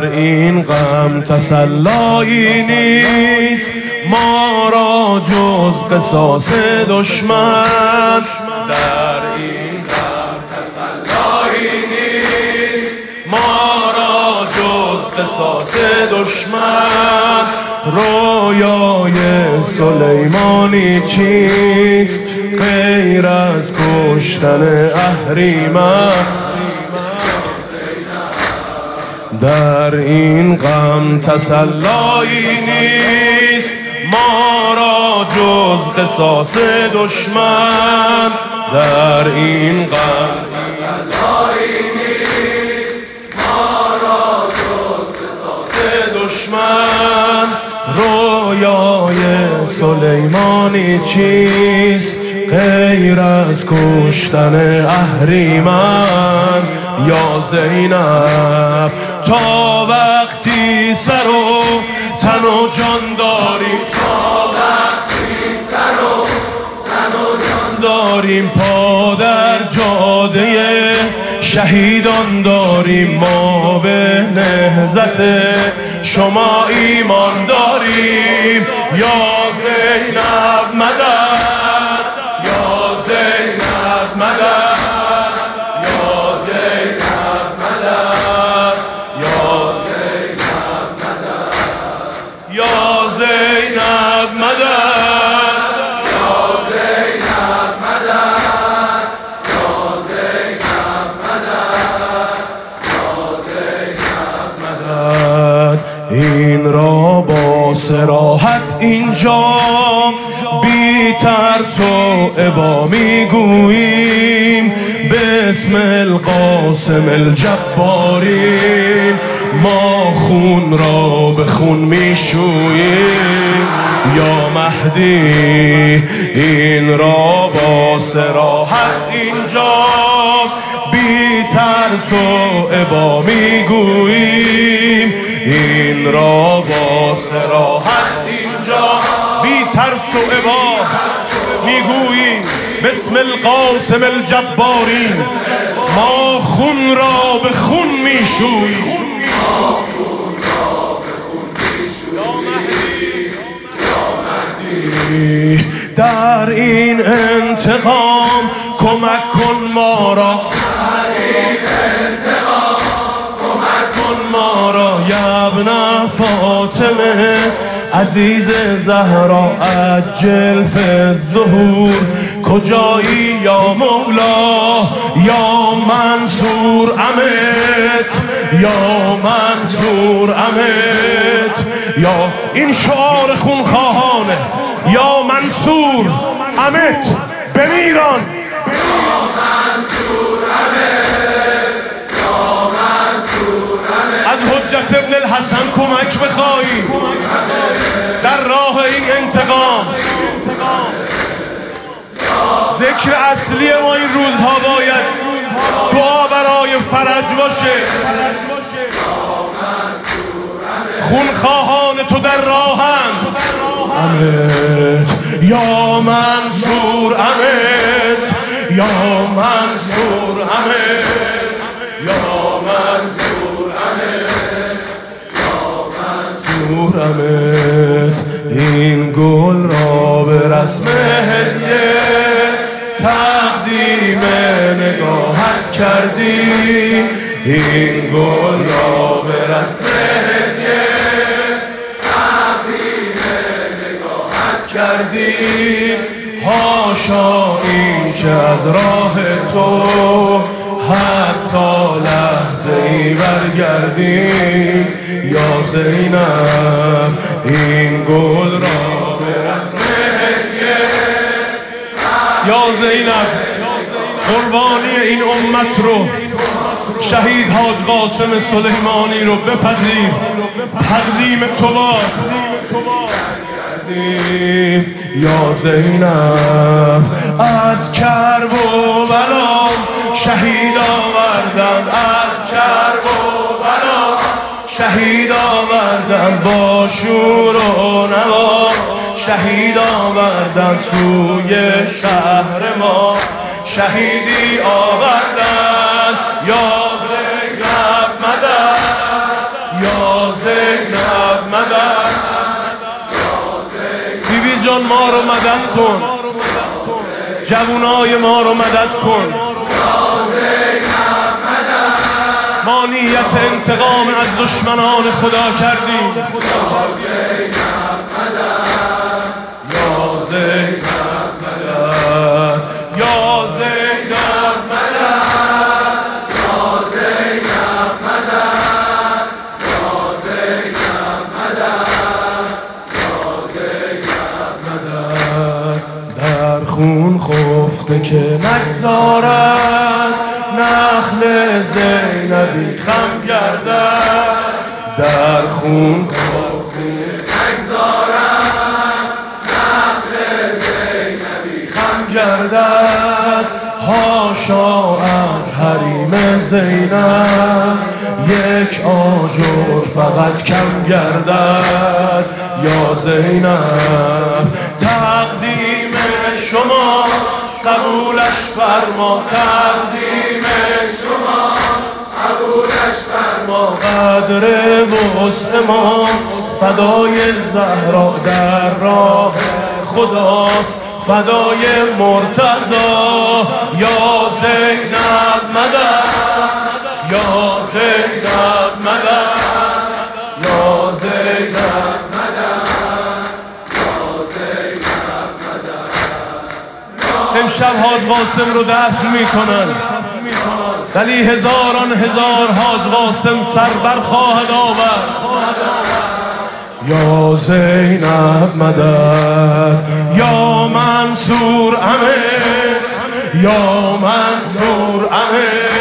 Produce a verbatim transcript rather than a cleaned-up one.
در این غم تسلایی نیست ما را جز قصاص دشمن. در این غم تسلایی نیست ما را جز قصاص دشمن. رویای سلیمانی چیست غیر از کشتن اهریمن. در این غم تسلایی نیست ما را جز قصاص دشمن. در این غم تسلایی نیست ما را جز قصاص دشمن. رویای سلیمانی چیست غیر از کشتن اهریمن. یا زینب تا وقتی سر و تن و جان داریم، تا وقتی سر و تن و جان داریم، پا در جاده شهیدان داریم، ما به نهضت شما ایمان داریم. یا زینب مدد، یا زینب مدد، یا زینب مدد، یا زینب مدد، یا زینب مدد، یا زینب مدد، یا زینب مدد، یا زینب مدد. این را با صراحت اینجا بی ترس و ابا میگوییم باسم القاسم الجبارین ما خون را به خون میشوییم. یا مهدی این را با صراحت اینجا بی ترس و ابا میگوییم. این را با صراحت اینجا بی ترس و ابا میگوییم باسم القاسم الجبارین ما خون را به خون میشوییم. در این انتقام کمک کن ما را، ما را یا ابن فاطمه عزیز زهرا عجل فی الظهور. کجایی یا مولا یا منصور امت، یا منصور امت. یا این شعار خونخواهانه یا منصور امت بمیران. یا منصور امت، یا منصور امت. از حجت ابن الحسن کمک بخواهیم در راه این انتقام. ذکر اصلی ما این روزها باید دعا برای فرج باشه. خونخواهان تو در راهند امت، یا منصور امت، یا منصور امت، یا منصور امت، یا منصور امت. این گل را به رسم هدیه تقدیم نگاهت کردیم. این گل را به رسم هدیه تقدیم نگاهت کردیم. هاشا این که از راه تو حتی لحظه ای برگردیم. یا زینب این گل را به رسم هدیه، یا زینب قربانی این امت رو شهید حاج قاسم سلیمانی رو بپذیر. تقدیم تو باد. یا زینب از کرب و بلا شهید آوردن، از کرب و بلا شهید آوردن، با شور و نوا شهید آوردن، سوی شهر ما شهیدی آوردن. یا زینب مدد، یا جان ما رو مدد کن، جوونای ما رو مدد کن. ما نیت انتقام از دشمنان خدا کردیم. یا زینب مدد، یا زینب مدد، یا زینب مدد، یا زینب مدد، یا زینب مدد. در خون خفته که نگذارد نخل زینبی خم گردد. در خون خفته نگذارد نخل زینبی خم گردد. هاشا از حریم زینب یک آجر فقط کم گردد. یا زینب تقدیم شماست قبولش فرما، تقدیم شماست قبولش فرما. قدر وسط ما فدای زهرا در راه خداست، فدای مرتضی. یا زینب مدد، یا زینب مدد، یا زینب مدد، یا زینب مدد. امشب حاج قاسم رو دفن میکنن، ولی هزاران هزار حاج قاسم سر بر خواهد آورد. یا زینب مدد، یا منصور امت، یا منصور امت.